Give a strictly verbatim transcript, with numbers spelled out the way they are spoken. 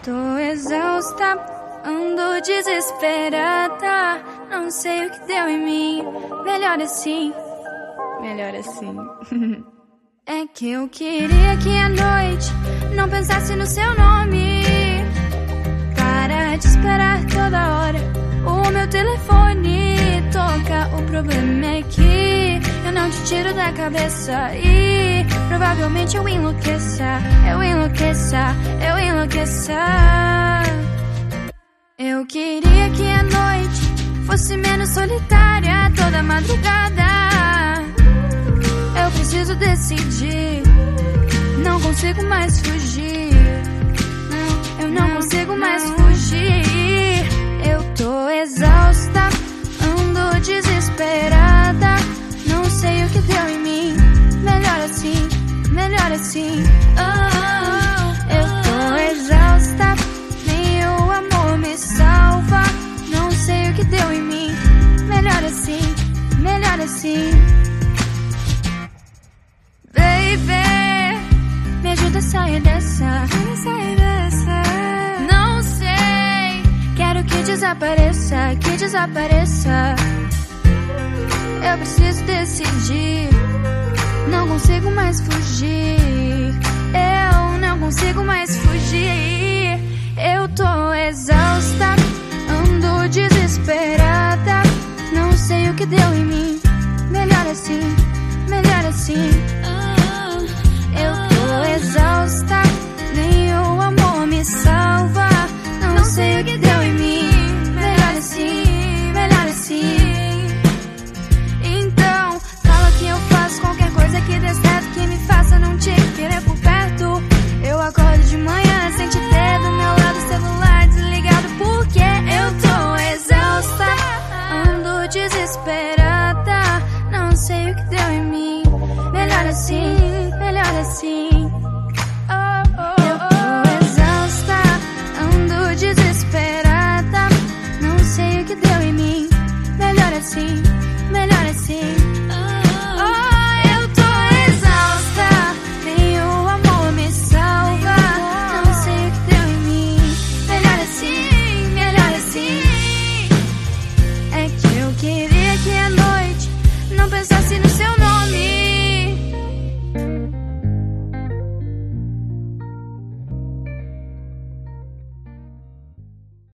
tô exausta, ando desesperada, não sei o que deu em mim. Melhor assim, melhor assim. É que eu queria que à noite não pensasse no seu nome. Para de esperar toda hora o meu telefone toca. O problema é que eu não te tiro da cabeça e provavelmente eu enlouqueça, eu enlouqueça, eu enlouqueça. Eu queria que a noite fosse menos solitária toda madrugada. Eu preciso decidir, não consigo mais fugir. Não, eu não consigo mais fugir. Eu tô exausta, ando desesperada, não sei o que deu em mim. Melhor assim, melhor assim. Oh, eu tô exausta, nem o amor me salva, não sei o que deu em mim. Melhor assim, melhor assim. Baby, me ajuda a sair dessa, a sair dessa. Não sei, quero que desapareça, que desapareça. Eu preciso decidir, não consigo mais fugir. Eu não consigo mais fugir. Eu tô exausta, ando desesperada, não sei o que deu em mim. Melhor assim, melhor assim. Eu tô exausta, nem o amor me salva, não sei o que deu em mim. Melhor assim, melhor assim. Então, fala que eu faço qualquer coisa que dê certo, que me faça não te querer por perto. Eu acordo de manhã sem te ter do meu lado, celular desligado, porque eu tô exausta, ando desesperada, não sei o que deu em mim. Melhor assim, melhor assim.